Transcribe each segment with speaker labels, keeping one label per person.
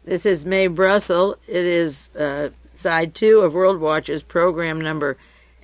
Speaker 1: This is Mae Brussel. It is side 2 of World Watch's program number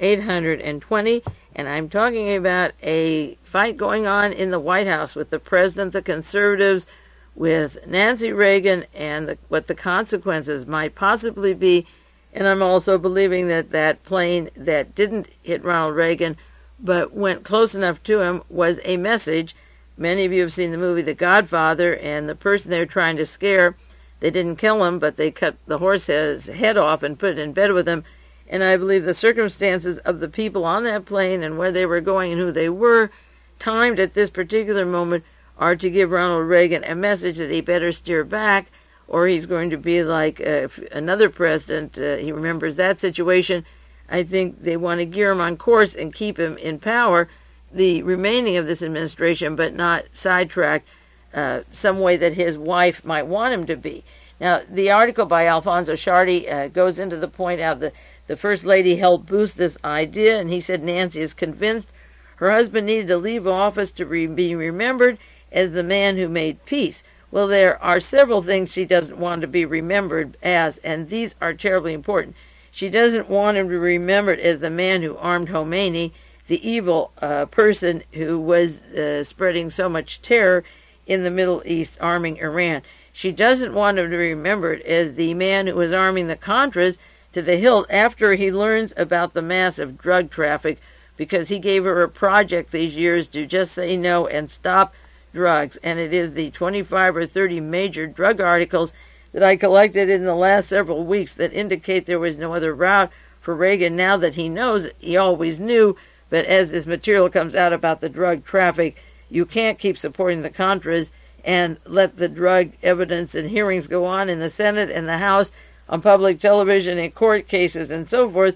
Speaker 1: 820, and I'm talking about a fight going on in the White House with the president, the conservatives, with Nancy Reagan, and what the consequences might possibly be. And I'm also believing that that plane that didn't hit Ronald Reagan but went close enough to him was a message. Many of you have seen the movie The Godfather, and the person they're trying to scare, they didn't kill him, but they cut the horse's head off and put it in bed with him. And I believe the circumstances of the people on that plane and where they were going and who they were, timed at this particular moment, are to give Ronald Reagan a message that he better steer back, or he's going to be like another president. He remembers that situation. I think they want to gear him on course and keep him in power, the remaining of this administration, but not sidetrack some way that his wife might want him to be. Now, the article by Alfonso Sciardi goes into the point out that the First Lady helped boost this idea, and he said Nancy is convinced her husband needed to leave office to be remembered as the man who made peace. Well, there are several things she doesn't want to be remembered as, and these are terribly important. She doesn't want him to be remembered as the man who armed Khomeini, the evil person who was spreading so much terror in the Middle East, arming Iran. She doesn't want him to be remembered as the man who was arming the Contras to the hilt after he learns about the massive drug traffic, because he gave her a project these years to just say no and stop drugs. And it is the 25 or 30 major drug articles that I collected in the last several weeks that indicate there was no other route for Reagan now that he knows. He always knew, but as this material comes out about the drug traffic, you can't keep supporting the Contras and let the drug evidence and hearings go on in the Senate and the House, on public television, in court cases, and so forth.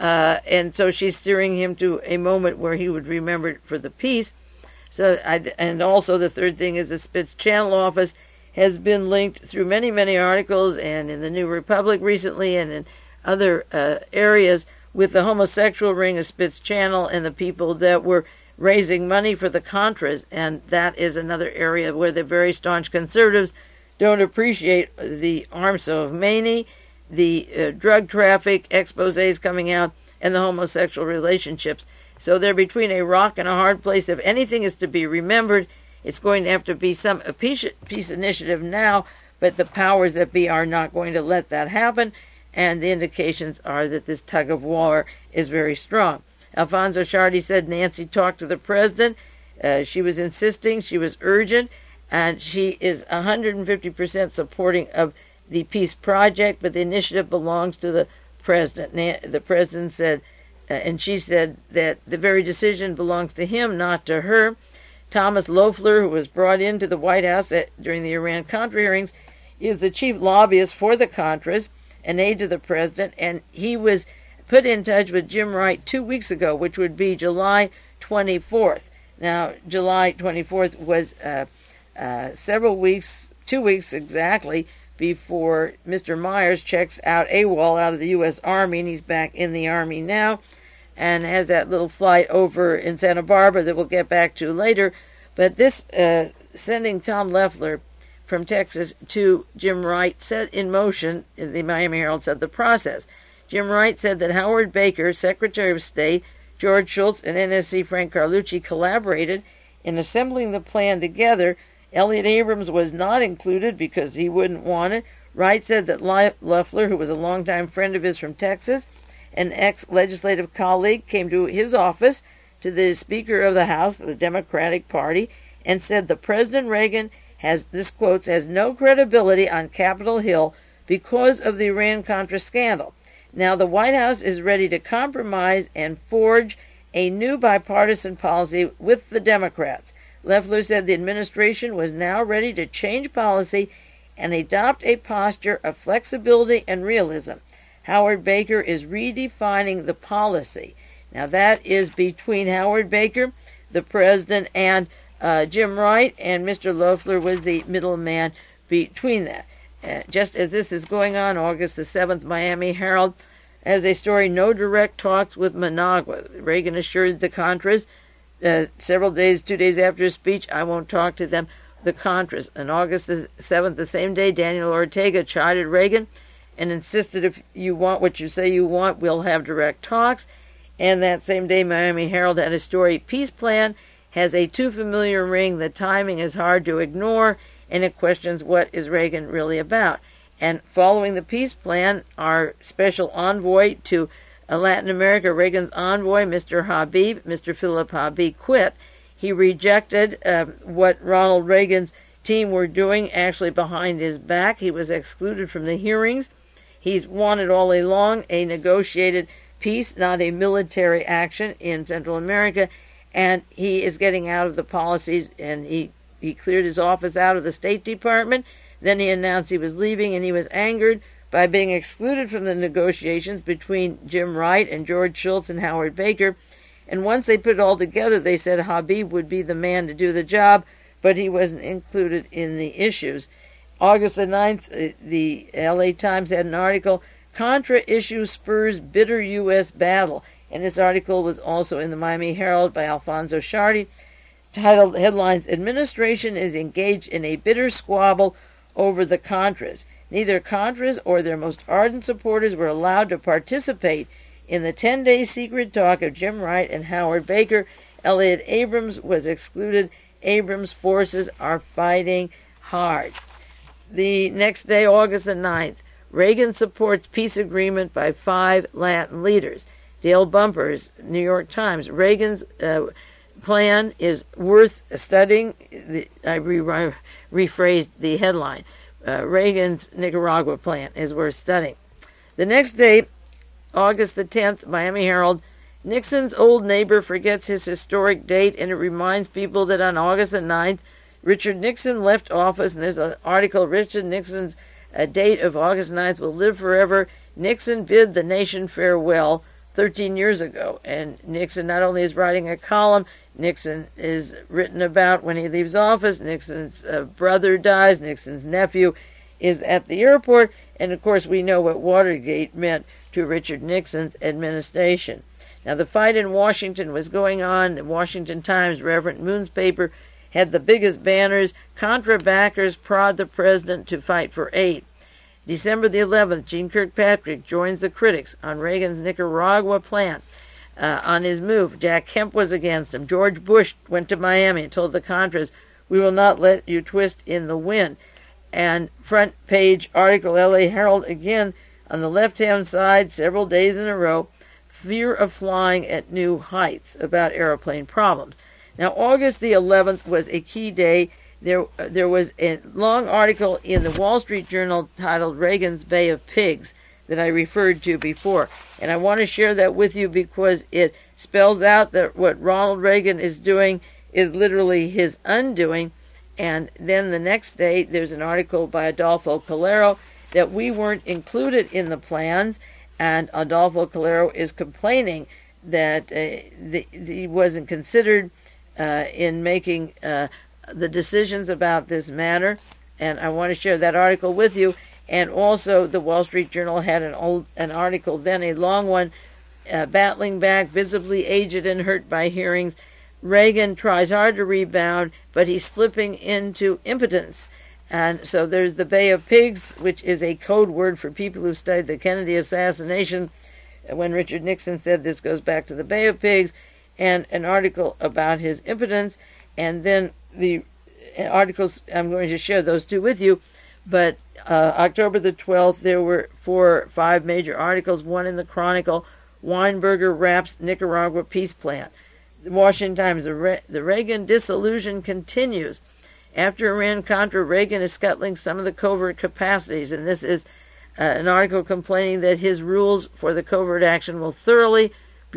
Speaker 1: And so she's steering him to a moment where he would remember it for the peace. And also the third thing is the Spitz Channel office has been linked through many, many articles, and in the New Republic recently, and in other areas, with the homosexual ring of Spitz Channel and the people that were raising money for the Contras. And that is another area where the very staunch conservatives don't appreciate the arms of Khomeini, the drug traffic exposés coming out, and the homosexual relationships. So they're between a rock and a hard place. If anything is to be remembered, it's going to have to be a peace initiative now, but the powers that be are not going to let that happen, and the indications are that this tug of war is very strong. Alfonso Sciardi said Nancy talked to the president. She was insisting, she was urgent, and she is 150% supporting of the peace project, but the initiative belongs to the president. The president said, and she said that the very decision belongs to him, not to her. Thomas Loeffler, who was brought into the White House during the Iran-Contra hearings, is the chief lobbyist for the Contras, an aide to the president, and he was put in touch with Jim Wright 2 weeks ago, which would be July 24th. Now, July 24th was several weeks, 2 weeks exactly, before Mr. Myers checks out AWOL out of the U.S. Army, and he's back in the Army now, and has that little flight over in Santa Barbara that we'll get back to later. But this sending Tom Loeffler from Texas to Jim Wright set in motion, the Miami Herald said, the process. Jim Wright said that Howard Baker, Secretary of State, George Shultz, and NSC Frank Carlucci collaborated in assembling the plan together. Elliot Abrams was not included because he wouldn't want it. Wright said that Loeffler, who was a longtime friend of his from Texas, an ex-legislative colleague, came to his office, to the Speaker of the House of the Democratic Party, and said that President Reagan has, this quotes, has no credibility on Capitol Hill because of the Iran-Contra scandal. Now the White House is ready to compromise and forge a new bipartisan policy with the Democrats. Loeffler said the administration was now ready to change policy and adopt a posture of flexibility and realism. Howard Baker is redefining the policy. Now that is between Howard Baker, the president, and Jim Wright, and Mr. Loeffler was the middleman between that. Just as this is going on, August the 7th, Miami Herald has a story, no direct talks with Managua. Reagan assured the Contras several days, 2 days after his speech, I won't talk to them. the Contras. On August the 7th, the same day, Daniel Ortega chided Reagan and insisted, if you want what you say you want, we'll have direct talks. And that same day, Miami Herald had a story, Peace Plan has a too familiar ring, the timing is hard to ignore, and it questions what is Reagan really about. And following the peace plan, our special envoy to Latin America, Reagan's envoy, Mr. Habib, Mr. Philip Habib, quit. He rejected what Ronald Reagan's team were doing actually behind his back. He was excluded from the hearings. He's wanted all along a negotiated peace, not a military action in Central America, and he is getting out of the policies, and he cleared his office out of the State Department. Then he announced he was leaving, and he was angered by being excluded from the negotiations between Jim Wright and George Shultz and Howard Baker. And once they put it all together, they said Habib would be the man to do the job, but he wasn't included in the issues. August the 9th, the LA Times had an article, Contra issue spurs bitter U.S. battle. And this article was also in the Miami Herald by Alfonso Shardi, titled headlines, Administration is engaged in a bitter squabble over the Contras. Neither Contras or their most ardent supporters were allowed to participate in the 10-day secret talk of Jim Wright and Howard Baker. Elliott Abrams was excluded. Abrams' forces are fighting hard. The next day, August the 9th, Reagan supports peace agreement by 5 Latin leaders. Dale Bumpers, New York Times, Reagan's plan is worth studying. I rephrased the headline. Reagan's Nicaragua plan is worth studying. The next day, August the 10th, Miami Herald, Nixon's old neighbor forgets his historic date, and it reminds people that on August the 9th, Richard Nixon left office, and there's an article, Richard Nixon's date of August 9th will live forever. Nixon bid the nation farewell 13 years ago, and Nixon not only is writing a column, Nixon is written about when he leaves office, Nixon's brother dies, Nixon's nephew is at the airport, and of course we know what Watergate meant to Richard Nixon's administration. Now the fight in Washington was going on. The Washington Times, Reverend Moon's paper, had the biggest banners, Contra backers prod the president to fight for aid. December the 11th, Gene Kirkpatrick joins the critics on Reagan's Nicaragua plan. On his move, Jack Kemp was against him. George Bush went to Miami and told the Contras, we will not let you twist in the wind. And front page article, LA Herald, again, on the left-hand side, several days in a row, fear of flying at new heights about airplane problems. Now, August the 11th was a key day. There was a long article in the Wall Street Journal titled Reagan's Bay of Pigs that I referred to before. And I want to share that with you because it spells out that what Ronald Reagan is doing is literally his undoing. And then the next day, there's an article by Adolfo Calero that we weren't included in the plans, and Adolfo Calero is complaining that he wasn't considered in making the decisions about this matter, and I want to share that article with you. And also, the Wall Street Journal had an article then, a long one, battling back, visibly aged and hurt by hearings. Reagan tries hard to rebound, but he's slipping into impotence. And so there's the Bay of Pigs, which is a code word for people who studied the Kennedy assassination, when Richard Nixon said this goes back to the Bay of Pigs, and an article about his impotence. And then the articles, I'm going to share those two with you, but October the 12th, there were 4 or 5 major articles, one in the Chronicle, Weinberger wraps Nicaragua peace plan. The Washington Times, the Reagan disillusion continues. After Iran-Contra, Reagan is scuttling some of the covert capacities, and this is an article complaining that his rules for the covert action will thoroughly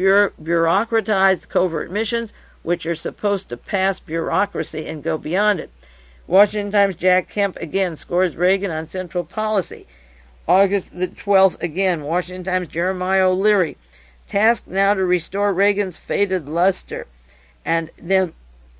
Speaker 1: bureaucratize covert missions, which are supposed to pass bureaucracy and go beyond it. Washington Times, Jack Kemp again scores Reagan on central policy. August the 12th again, Washington Times, Jeremiah O'Leary, tasked now to restore Reagan's faded luster. And then,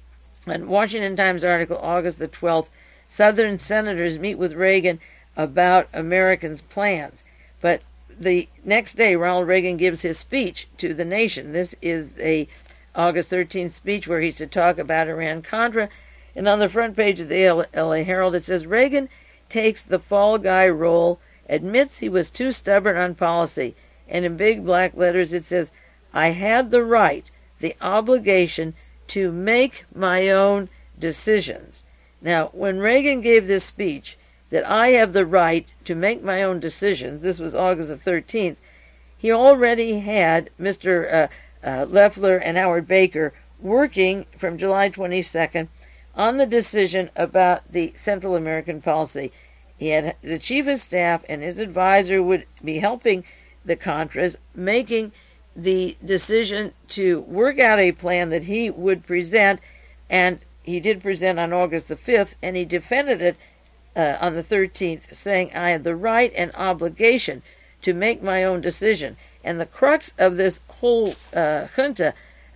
Speaker 1: in Washington Times article, August the 12th, Southern senators meet with Reagan about Americans' plans. But the next day, Ronald Reagan gives his speech to the nation. This is a August 13th speech where he's to talk about Iran-Contra. And on the front page of the LA Herald, it says, Reagan takes the fall guy role, admits he was too stubborn on policy. And in big black letters, it says, I had the right, the obligation to make my own decisions. Now, when Reagan gave this speech, that I have the right to make my own decisions, this was August the 13th, he already had Mr. Loeffler and Howard Baker working from July 22nd on the decision about the Central American policy. He had the chief of staff and his advisor would be helping the Contras making the decision to work out a plan that he would present, and he did present on August the 5th, and he defended it on the 13th, saying, I had the right and obligation to make my own decision. And the crux of this whole junta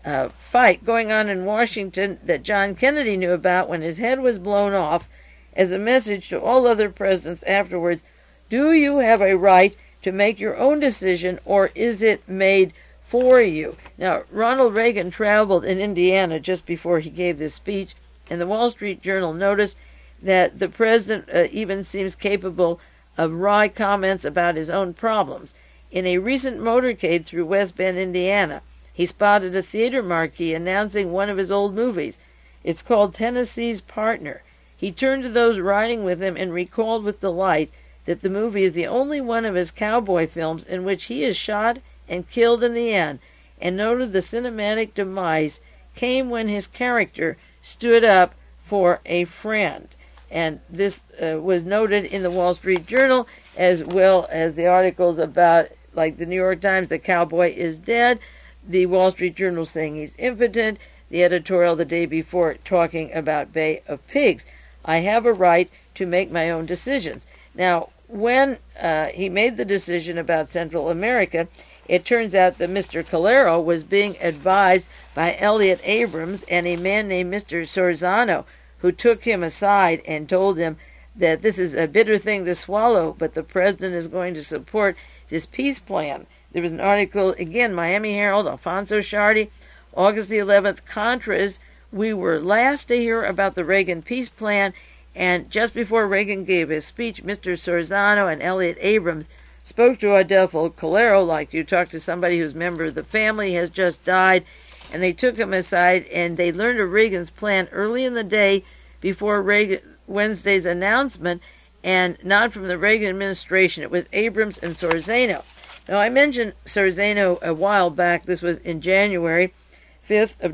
Speaker 1: fight going on in Washington that John Kennedy knew about when his head was blown off as a message to all other presidents afterwards, do you have a right to make your own decision, or is it made for you? Now, Ronald Reagan traveled in Indiana just before he gave this speech, and the Wall Street Journal noticed that the president even seems capable of wry comments about his own problems. In a recent motorcade through West Bend, Indiana, he spotted a theater marquee announcing one of his old movies. It's called Tennessee's Partner. He turned to those riding with him and recalled with delight that the movie is the only one of his cowboy films in which he is shot and killed in the end, and noted the cinematic demise came when his character stood up for a friend. And this was noted in the Wall Street Journal, as well as the articles about, like the New York Times, the cowboy is dead, the Wall Street Journal saying he's impotent, the editorial the day before talking about Bay of Pigs. I have a right to make my own decisions. Now, when he made the decision about Central America, it turns out that Mr. Calero was being advised by Elliott Abrams and a man named Mr. Sorzano, who took him aside and told him that this is a bitter thing to swallow, but the president is going to support this peace plan. There was an article, again, Miami Herald, Alfonso Sciardi, August the 11th, Contras. We were last to hear about the Reagan peace plan, and just before Reagan gave his speech, Mr. Sorzano and Elliott Abrams spoke to Adolfo Calero like you talk to somebody whose member of the family has just died, and they took him aside and they learned of Reagan's plan early in the day before Wednesday's announcement, and not from the Reagan administration. It was Abrams and Sorzano. Now, I mentioned Sorzano a while back. This was in January 5th of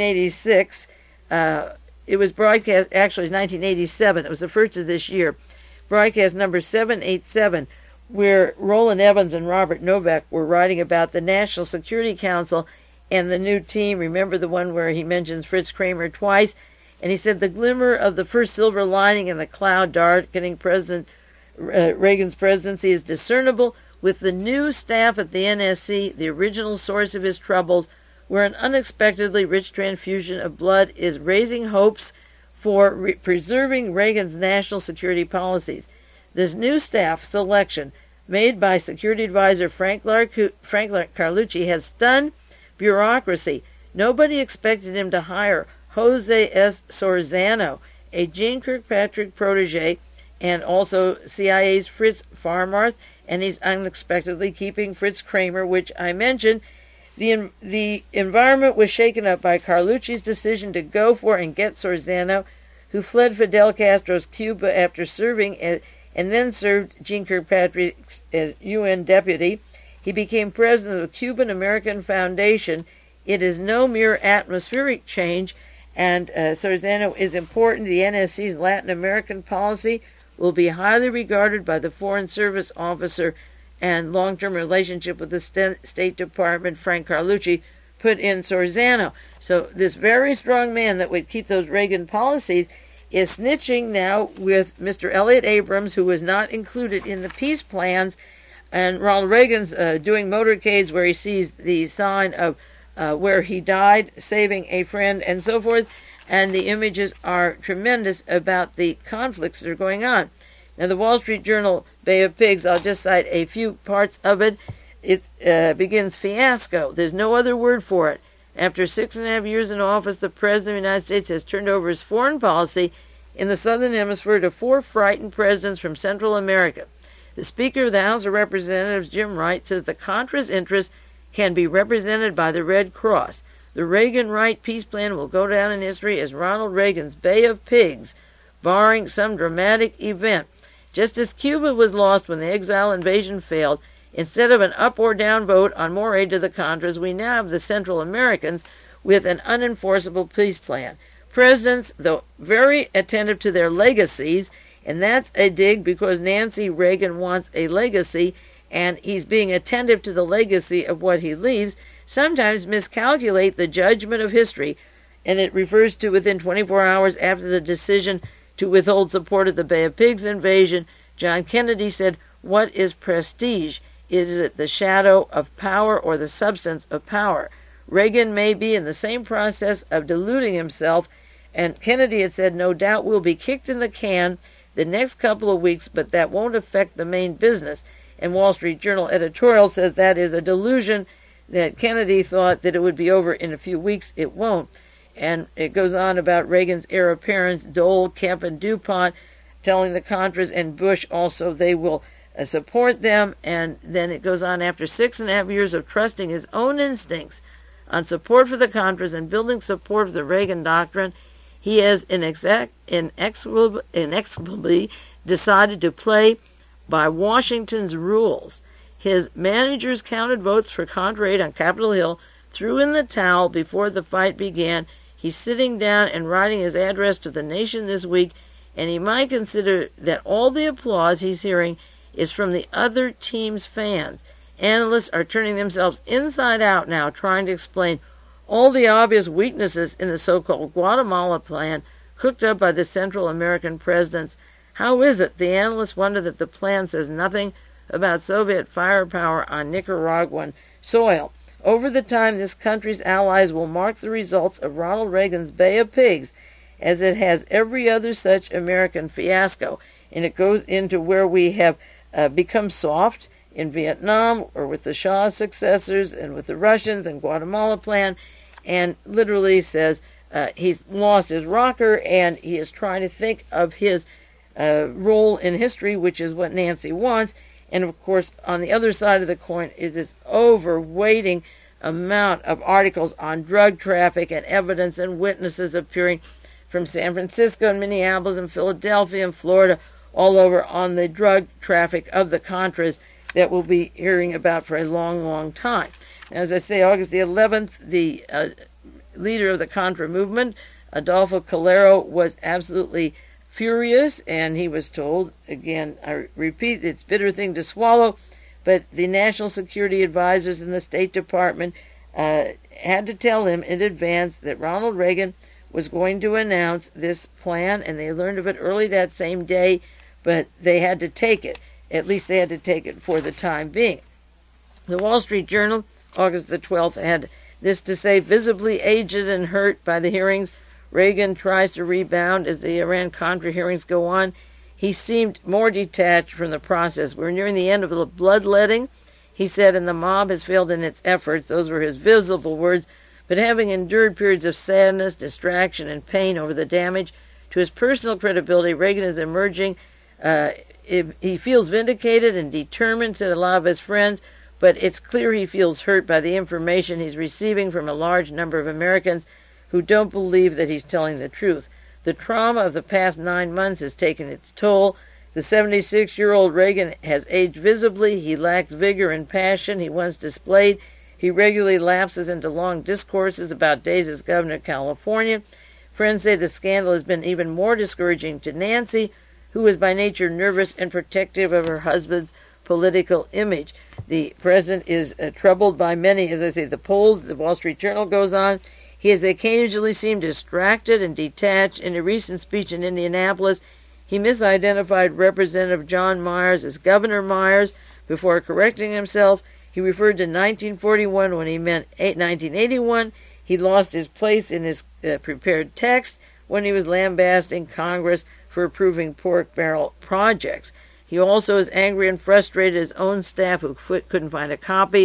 Speaker 1: 1986. It was broadcast, actually, it was 1987. It was the first of this year. Broadcast number 787, where Roland Evans and Robert Novak were writing about the National Security Council and the new team. Remember the one where he mentions Fritz Kramer twice? And he said the glimmer of the first silver lining in the cloud darkening President Reagan's presidency is discernible with the new staff at the NSC, the original source of his troubles, where an unexpectedly rich transfusion of blood is raising hopes for preserving Reagan's national security policies. This new staff selection, made by Security Advisor Frank Carlucci, has stunned bureaucracy. Nobody expected him to hire Jose S. Sorzano, a Gene Kirkpatrick protege, and also CIA's Fritz Farmarth, and he's unexpectedly keeping Fritz Kramer, which I mentioned. The environment was shaken up by Carlucci's decision to go for and get Sorzano, who fled Fidel Castro's Cuba after serving and then served Gene Kirkpatrick as UN deputy. He became president of the Cuban American Foundation. It is no mere atmospheric change, and Sorzano is important. The NSC's Latin American policy will be highly regarded by the Foreign Service officer and long-term relationship with the State Department. Frank Carlucci put in Sorzano. So this very strong man that would keep those Reagan policies is snitching now with Mr. Elliott Abrams, who was not included in the peace plans, and Ronald Reagan's doing motorcades where he sees the sign of where he died, saving a friend, and so forth, and the images are tremendous about the conflicts that are going on. Now, the Wall Street Journal, Bay of Pigs, I'll just cite a few parts of it. It begins fiasco. There's no other word for it. After 6.5 years in office, the President of the United States has turned over his foreign policy in the Southern Hemisphere to 4 frightened presidents from Central America. The Speaker of the House of Representatives, Jim Wright, says the Contras' interests can be represented by the Red Cross. The Reagan-Wright peace plan will go down in history as Ronald Reagan's Bay of Pigs, barring some dramatic event. Just as Cuba was lost when the exile invasion failed, instead of an up or down vote on more aid to the Contras, we now have the Central Americans with an unenforceable peace plan. Presidents, though very attentive to their legacies, and that's a dig because Nancy Reagan wants a legacy, and he's being attentive to the legacy of what he leaves, sometimes miscalculate the judgment of history, and it refers to within 24 hours after the decision to withhold support of the Bay of Pigs invasion, John Kennedy said, "What is prestige? Is it the shadow of power or the substance of power?" Reagan may be in the same process of deluding himself, and Kennedy had said, "No doubt we'll be kicked in the can the next couple of weeks, but that won't affect the main business." And Wall Street Journal editorial says that is a delusion, that Kennedy thought that it would be over in a few weeks. It won't. And it goes on about Reagan's heir apparents, Dole, Kemp, and DuPont, telling the Contras and Bush also they will support them. And then it goes on, after 6.5 years of trusting his own instincts on support for the Contras and building support for the Reagan doctrine, he has inexplicably decided to play by Washington's rules. His managers counted votes for Contra aid on Capitol Hill, threw in the towel before the fight began. He's sitting down and writing his address to the nation this week, and he might consider that all the applause he's hearing is from the other team's fans. Analysts are turning themselves inside out now, trying to explain all the obvious weaknesses in the so-called Guatemala plan cooked up by the Central American presidents. How is it, the analysts wonder, that the plan says nothing about Soviet firepower on Nicaraguan soil? Over the time, this country's allies will mark the results of Ronald Reagan's Bay of Pigs, as it has every other such American fiasco. And it goes into where we have become soft in Vietnam, or with the Shah's successors, and with the Russians and Guatemala plan, and literally says he's lost his rocker, and he is trying to think of his role in history, which is what Nancy wants. And of course, on the other side of the coin is this overweighting amount of articles on drug traffic and evidence and witnesses appearing from San Francisco and Minneapolis and Philadelphia and Florida, all over on the drug traffic of the Contras that we'll be hearing about for a long, long time. As I say, August the 11th, the leader of the Contra movement, Adolfo Calero, was absolutely furious, and he was told, again, I repeat, it's a bitter thing to swallow, but the national security advisors in the State Department had to tell him in advance that Ronald Reagan was going to announce this plan, and they learned of it early that same day, but they had to take it. At least they had to take it for the time being. The Wall Street Journal, August the 12th, had this to say: visibly aged and hurt by the hearings, Reagan tries to rebound as the Iran-Contra hearings go on. He seemed more detached from the process. We're nearing the end of the bloodletting, he said, and the mob has failed in its efforts. Those were his visible words. But having endured periods of sadness, distraction, and pain over the damage to his personal credibility, Reagan is emerging. He feels vindicated and determined, said a lot of his friends, but it's clear he feels hurt by the information he's receiving from a large number of Americans who don't believe that he's telling the truth. The trauma of the past 9 months has taken its toll. The 76-year-old Reagan has aged visibly. He lacks vigor and passion he once displayed. He regularly lapses into long discourses about days as governor of California. Friends say the scandal has been even more discouraging to Nancy, who is by nature nervous and protective of her husband's political image. The president is troubled by many, as I say, the polls. The Wall Street Journal goes on. He has occasionally seemed distracted and detached. In a recent speech in Indianapolis, he misidentified Representative John Myers as Governor Myers before correcting himself. He referred to 1941 when he meant 1981. He lost his place in his prepared text when he was lambasting Congress for approving pork barrel projects. He also is angry and frustrated at his own staff who couldn't find a copy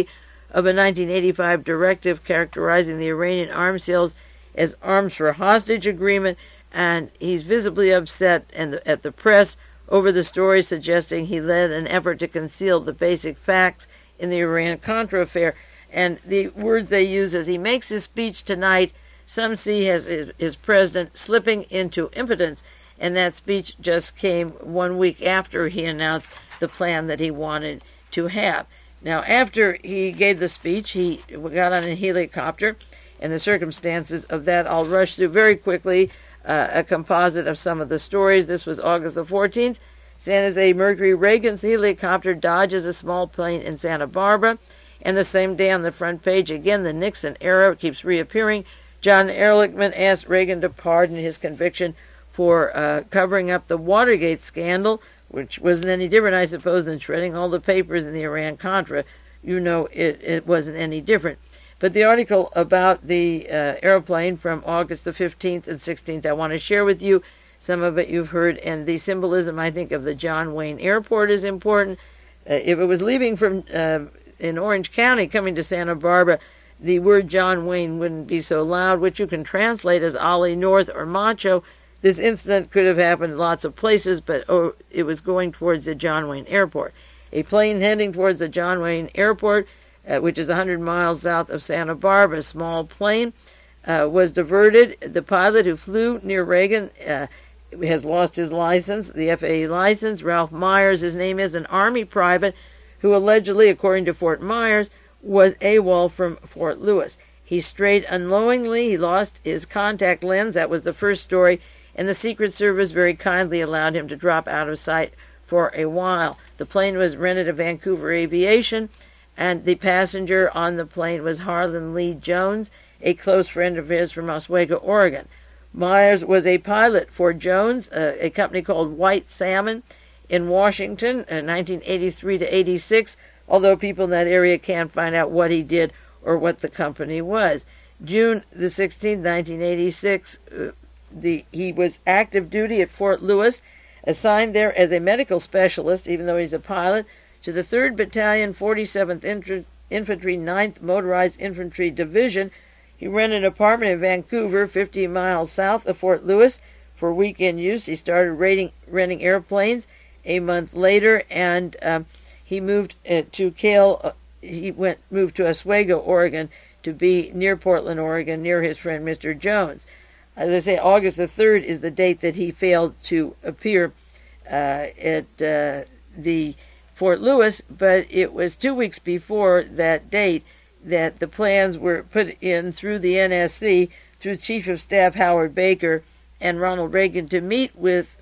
Speaker 1: of a 1985 directive characterizing the Iranian arms sales as arms for hostage agreement, and he's visibly upset at the press over the story, suggesting he led an effort to conceal the basic facts in the Iran-Contra affair. And the words they use as he makes his speech tonight, some see as his president slipping into impotence, and that speech just came 1 week after he announced the plan that he wanted to have. Now, after he gave the speech, he got on a helicopter, and the circumstances of that I'll rush through very quickly, a composite of some of the stories. This was August the 14th. San Jose Mercury Reagan's helicopter dodges a small plane in Santa Barbara, and the same day on the front page, again, the Nixon era keeps reappearing. John Ehrlichman asked Reagan to pardon his conviction for covering up the Watergate scandal, which wasn't any different, I suppose, than shredding all the papers in the Iran-Contra. It wasn't any different. But the article about the airplane from August the 15th and 16th, I want to share with you. Some of it you've heard, and the symbolism, I think, of the John Wayne Airport is important. If it was leaving from in Orange County coming to Santa Barbara, the word John Wayne wouldn't be so loud, which you can translate as Ollie North or Macho. This incident could have happened lots of places, but it was going towards the John Wayne Airport. A plane heading towards the John Wayne Airport, which is 100 miles south of Santa Barbara, a small plane, was diverted. The pilot who flew near Reagan has lost his license, the FAA license. Ralph Myers, his name is, an Army private who allegedly, according to Fort Myers, was AWOL from Fort Lewis. He strayed unknowingly. He lost his contact lens. That was the first story. And the Secret Service very kindly allowed him to drop out of sight for a while. The plane was rented to Vancouver Aviation, and the passenger on the plane was Harlan Lee Jones, a close friend of his from Oswego, Oregon. Myers was a pilot for Jones, a company called White Salmon in Washington, 1983 to 86, although people in that area can't find out what he did or what the company was. June the 16th, 1986, he was active duty at Fort Lewis, assigned there as a medical specialist, even though he's a pilot, to the 3rd Battalion, 47th Infantry, 9th Motorized Infantry Division. He rented an apartment in Vancouver, 50 miles south of Fort Lewis, for weekend use. He started renting airplanes a month later, and he moved to moved to Oswego, Oregon, to be near Portland, Oregon, near his friend Mr. Jones. As I say, August the 3rd is the date that he failed to appear at the Fort Lewis, but it was 2 weeks before that date that the plans were put in through the NSC, through Chief of Staff Howard Baker and Ronald Reagan, to meet with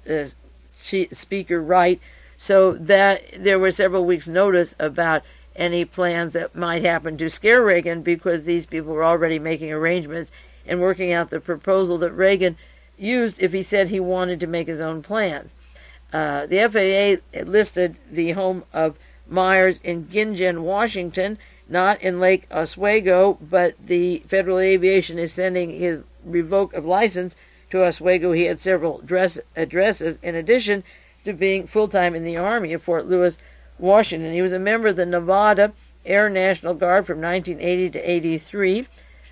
Speaker 1: Speaker Wright, so that there were several weeks' notice about any plans that might happen to scare Reagan, because these people were already making arrangements and working out the proposal that Reagan used if he said he wanted to make his own plans. The FAA listed the home of Myers in Gingen, Washington, not in Lake Oswego, but the Federal Aviation is sending his revoke of license to Oswego. He had several addresses in addition to being full-time in the Army at Fort Lewis, Washington. He was a member of the Nevada Air National Guard from 1980 to 83.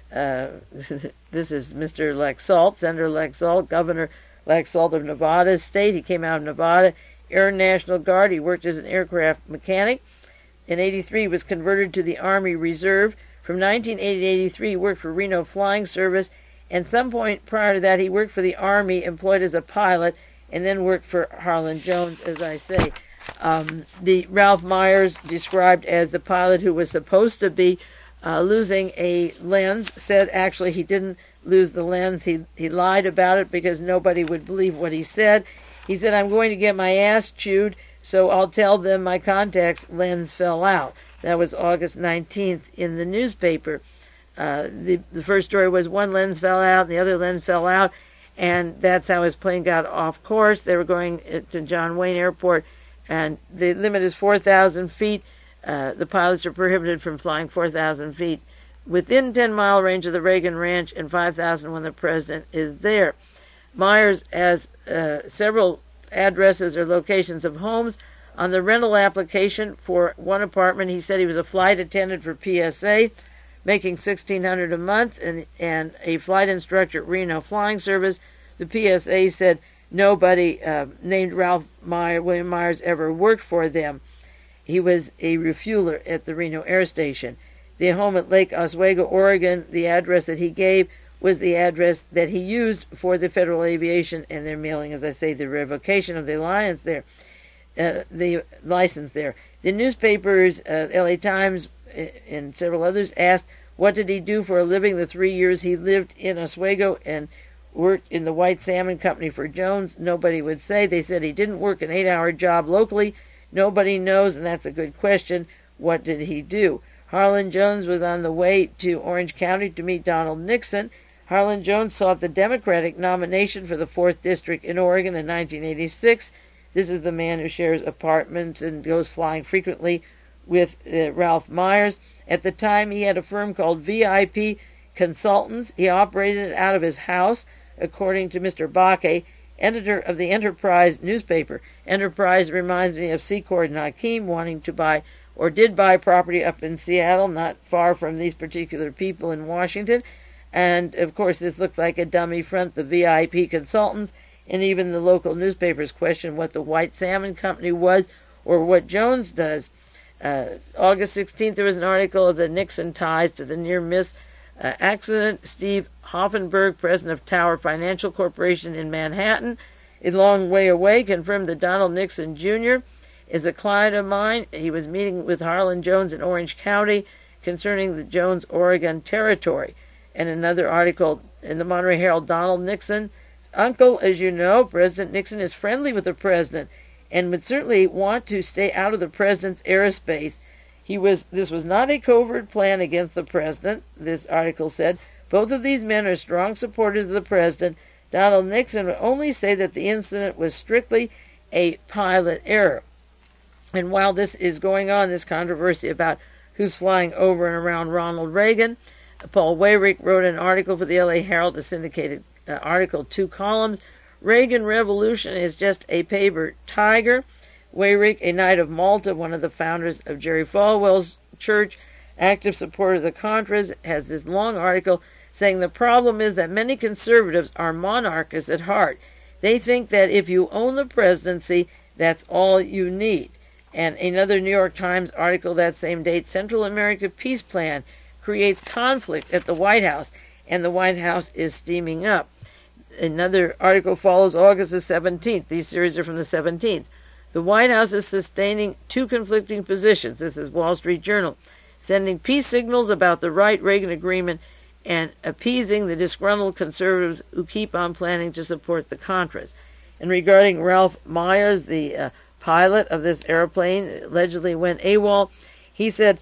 Speaker 1: This is Mr. Laxalt, Senator Laxalt, Governor Laxalt of Nevada State. He came out of Nevada Air National Guard. He worked as an aircraft mechanic. In 83, he was converted to the Army Reserve. From 1980 to 83, he worked for Reno Flying Service, and some point prior to that, he worked for the Army, employed as a pilot, and then worked for Harlan Jones, as I say. The Ralph Myers, described as the pilot who was supposed to be losing a lens, said actually he didn't lose the lens. He lied about it because nobody would believe what he said. He said, "I'm going to get my ass chewed, so I'll tell them my contacts lens fell out." That was August 19th in the newspaper. The first story was one lens fell out, and the other lens fell out, and that's how his plane got off course. They were going to John Wayne Airport, and the limit is 4,000 feet. The pilots are prohibited from flying 4,000 feet within 10-mile range of the Reagan Ranch, and 5,000 when the president is there. Myers has several addresses or locations of homes On the rental application for one apartment, he said he was a flight attendant for PSA, making $1,600 a month, and a flight instructor at Reno Flying Service. The PSA said nobody named William Myers ever worked for them. He was a refueler at the Reno Air Station. The home at Lake Oswego, Oregon, the address that he gave was the address that he used for the Federal Aviation and their mailing, as I say, the revocation of the license there. The newspapers, LA Times and several others, asked what did he do for a living the 3 years he lived in Oswego and worked in the White Salmon Company for Jones. Nobody would say. They said he didn't work an 8-hour job locally. Nobody knows, and that's a good question. What did he do? Harlan Jones was on the way to Orange County to meet Donald Nixon. Harlan Jones sought the Democratic nomination for the 4th District in Oregon in 1986. This is the man who shares apartments and goes flying frequently with Ralph Myers. At the time, he had a firm called VIP Consultants. He operated it out of his house, according to Mr. Bakke, editor of the Enterprise newspaper. Enterprise reminds me of Secord and Hakim wanting to buy, or did buy, property up in Seattle, not far from these particular people in Washington. And, of course, this looks like a dummy front, the VIP Consultants, and even the local newspapers question what the White Salmon Company was or what Jones does. August 16th, there was an article of the Nixon ties to the near-miss accident. Steve Hoffenberg, president of Tower Financial Corporation in Manhattan, a long way away, confirmed that Donald Nixon Jr. is a client of mine. He was meeting with Harlan Jones in Orange County concerning the Jones, Oregon territory. And another article in the Monterey Herald, Donald Nixon's uncle, as you know, President Nixon, is friendly with the president and would certainly want to stay out of the president's airspace. This was not a covert plan against the president, this article said. Both of these men are strong supporters of the president. Donald Nixon would only say that the incident was strictly a pilot error. And while this is going on, this controversy about who's flying over and around Ronald Reagan, Paul Weyrich wrote an article for the LA Herald, a syndicated article, 2 columns. Reagan Revolution is just a paper tiger. Weyrich, a Knight of Malta, one of the founders of Jerry Falwell's church, active supporter of the Contras, has this long article saying the problem is that many conservatives are monarchists at heart. They think that if you own the presidency, that's all you need. And another New York Times article that same date, Central America Peace Plan creates conflict at the White House, and the White House is steaming up. Another article follows August the 17th. These series are from the 17th. The White House is sustaining 2 conflicting positions. This is Wall Street Journal. Sending peace signals about the Wright-Reagan agreement and appeasing the disgruntled conservatives who keep on planning to support the Contras. And regarding Ralph Myers, the pilot of this airplane, allegedly went AWOL, he said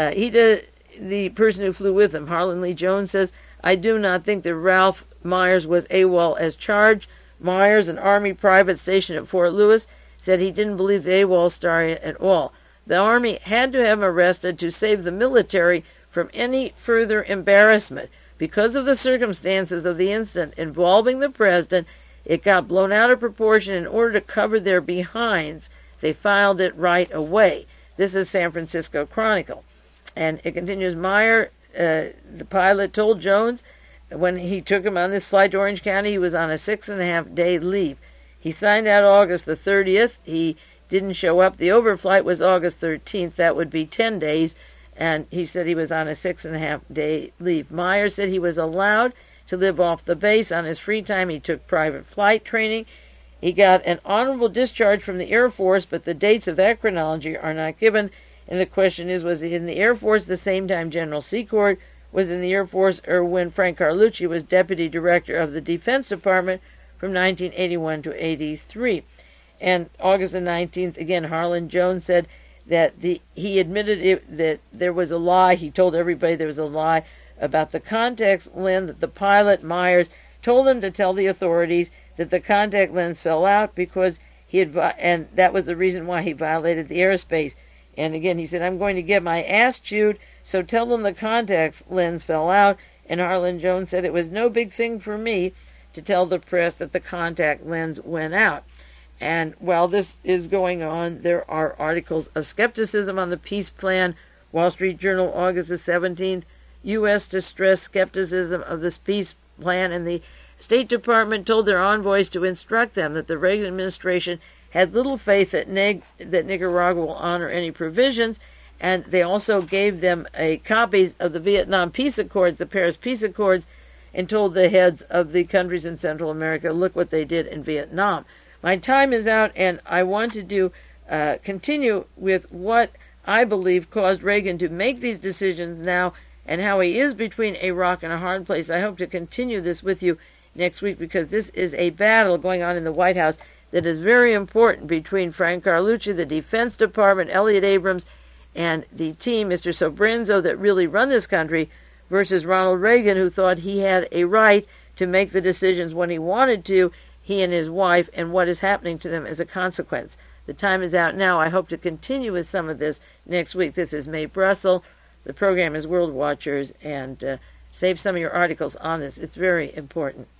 Speaker 1: the person who flew with him, Harlan Lee Jones, says, I do not think that Ralph Myers was AWOL as charged. Myers, an Army private stationed at Fort Lewis, said he didn't believe the AWOL story at all. The Army had to have him arrested to save the military from any further embarrassment. Because of the circumstances of the incident involving the president, it got blown out of proportion. In order to cover their behinds, they filed it right away. This is San Francisco Chronicle. And it continues, Meyer, the pilot, told Jones when he took him on this flight to Orange County, he was on a 6.5-day leave. He signed out August the 30th. He didn't show up. The overflight was August 13th. That would be 10 days. And he said he was on a 6.5-day leave. Meyer said he was allowed to live off the base. On his free time, he took private flight training. He got an honorable discharge from the Air Force, but the dates of that chronology are not given. And the question is, was he in the Air Force the same time General Secord was in the Air Force, or when Frank Carlucci was Deputy Director of the Defense Department from 1981 to 83. And August the 19th, again, Harlan Jones said that he admitted that there was a lie. He told everybody there was a lie about the contact lens, that the pilot, Myers, told him to tell the authorities that the contact lens fell out because and that was the reason why he violated the airspace. And again, he said, I'm going to get my ass chewed, so tell them the contact lens fell out. And Harlan Jones said it was no big thing for me to tell the press that the contact lens went out. And while this is going on, there are articles of skepticism on the peace plan. Wall Street Journal, August the 17th, U.S. to stress skepticism of this peace plan, and the State Department told their envoys to instruct them that the Reagan administration had little faith that Nicaragua will honor any provisions, and they also gave them copies of the Vietnam Peace Accords, the Paris Peace Accords, and told the heads of the countries in Central America, look what they did in Vietnam. My time is out, and I want to continue with what I believe caused Reagan to make these decisions now and how he is between a rock and a hard place. I hope to continue this with you next week, because this is a battle going on in the White House that is very important between Frank Carlucci, the Defense Department, Elliott Abrams, and the team, Mr. Sobranzo, that really run this country, versus Ronald Reagan, who thought he had a right to make the decisions when he wanted to, he and his wife, and what is happening to them as a consequence. The time is out now. I hope to continue with some of this next week. This is Mae Brussel. The program is World Watchers, and save some of your articles on this. It's very important.